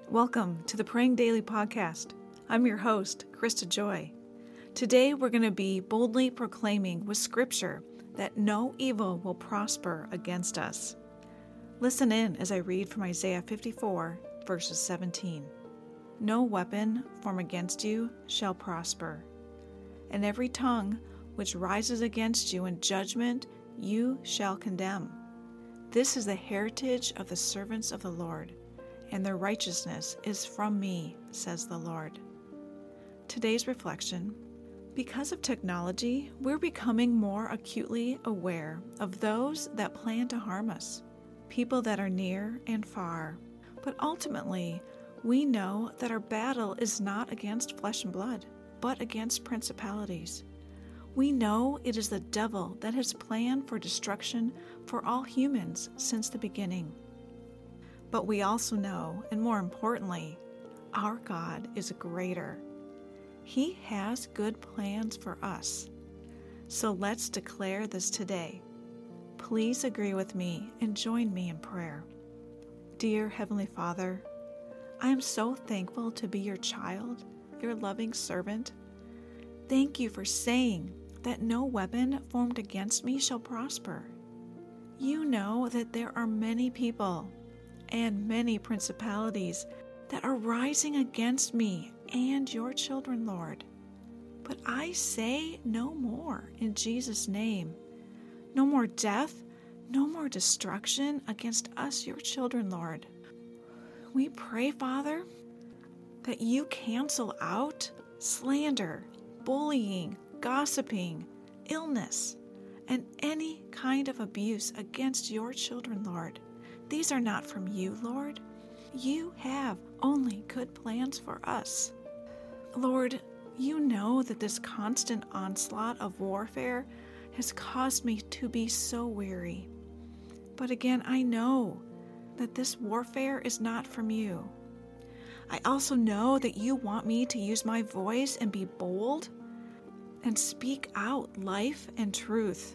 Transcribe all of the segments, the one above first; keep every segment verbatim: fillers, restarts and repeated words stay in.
Welcome to the Praying Daily podcast. I'm your host, Krista Joy. Today we're going to be boldly proclaiming with Scripture that no evil will prosper against us. Listen in as I read from Isaiah fifty-four, verses seventeen. No weapon formed against you shall prosper, and every tongue which rises against you in judgment you shall condemn. This is the heritage of the servants of the Lord, and their righteousness is from me, says the Lord. Today's reflection: because of technology, we're becoming more acutely aware of those that plan to harm us, people that are near and far. But ultimately, we know that our battle is not against flesh and blood, but against principalities. We know it is the devil that has planned for destruction for all humans since the beginning. But we also know, and more importantly, our God is greater. He has good plans for us. So let's declare this today. Please agree with me and join me in prayer. Dear Heavenly Father, I am so thankful to be your child, your loving servant. Thank you for saying that no weapon formed against me shall prosper. You know that there are many people and many principalities that are rising against me and your children, Lord. But I say no more in Jesus' name. No more death, no more destruction against us, your children, Lord. We pray, Father, that you cancel out slander, bullying, gossiping, illness, and any kind of abuse against your children, Lord. These are not from you, Lord. You have only good plans for us. Lord, you know that this constant onslaught of warfare has caused me to be so weary. But again, I know that this warfare is not from you. I also know that you want me to use my voice and be bold and speak out life and truth.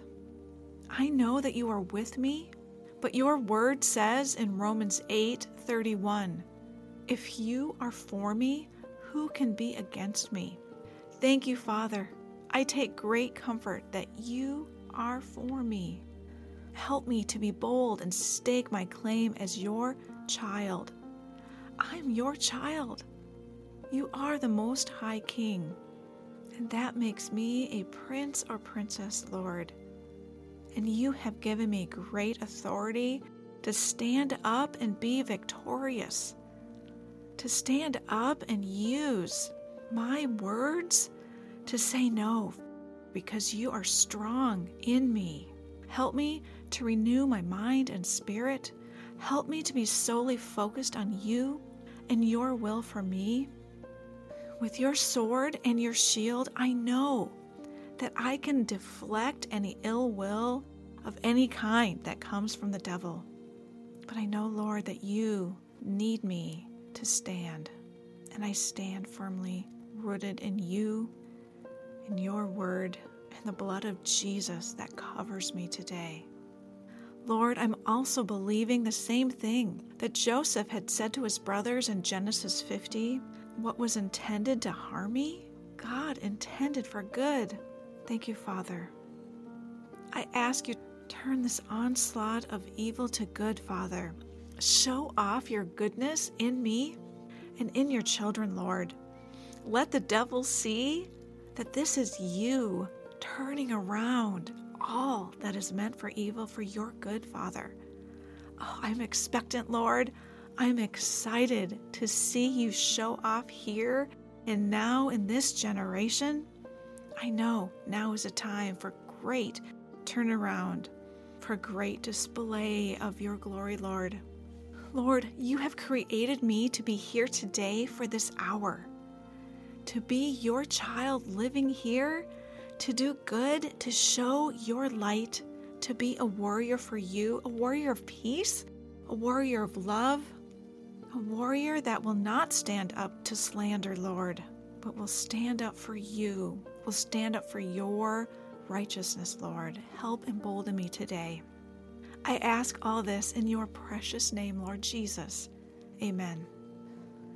I know that you are with me, but your word says in Romans eight thirty-one, if you are for me, who can be against me? Thank you, Father. I take great comfort that you are for me. Help me to be bold and stake my claim as your child. I'm your child. You are the Most High King, and that makes me a prince or princess, Lord. And you have given me great authority to stand up and be victorious, to stand up and use my words to say no, because you are strong in me. Help me to renew my mind and spirit. Help me to be solely focused on you and your will for me. With your sword and your shield, I know that I can deflect any ill will of any kind that comes from the devil. But I know, Lord, that you need me to stand, and I stand firmly rooted in you, in your word, and the blood of Jesus that covers me today. Lord, I'm also believing the same thing that Joseph had said to his brothers in Genesis fifty. What was intended to harm me, God intended for good. Thank you, Father. I ask you to turn this onslaught of evil to good, Father. Show off your goodness in me and in your children, Lord. Let the devil see that this is you turning around all that is meant for evil for your good, Father. Oh, I'm expectant, Lord. I'm excited to see you show off here and now in this generation. I know now is a time for great turnaround, for great display of your glory, Lord. Lord, you have created me to be here today for this hour, to be your child living here, to do good, to show your light, to be a warrior for you, a warrior of peace, a warrior of love, a warrior that will not stand up to slander, Lord, but will stand up for you, will stand up for your righteousness, Lord. Help embolden me today. I ask all this in your precious name, Lord Jesus. Amen.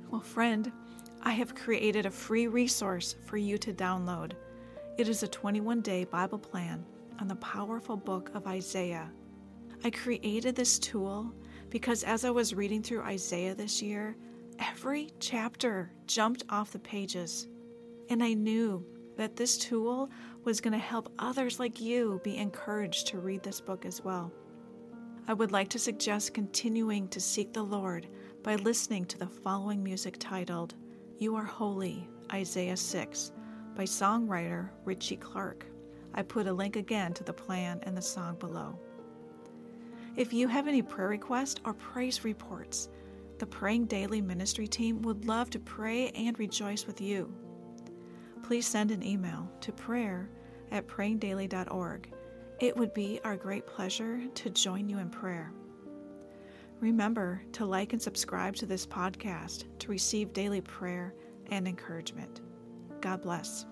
Well, friend, I have created a free resource for you to download. It is a twenty-one day Bible plan on the powerful book of Isaiah. I created this tool because as I was reading through Isaiah this year, every chapter jumped off the pages, and I knew that this tool was going to help others like you be encouraged to read this book as well. I would like to suggest continuing to seek the Lord by listening to the following music titled, You Are Holy, Isaiah six, by songwriter Richie Clark. I put a link again to the plan and the song below. If you have any prayer requests or praise reports, the Praying Daily ministry team would love to pray and rejoice with you. Please send an email to prayer at praying daily dot org. It would be our great pleasure to join you in prayer. Remember to like and subscribe to this podcast to receive daily prayer and encouragement. God bless.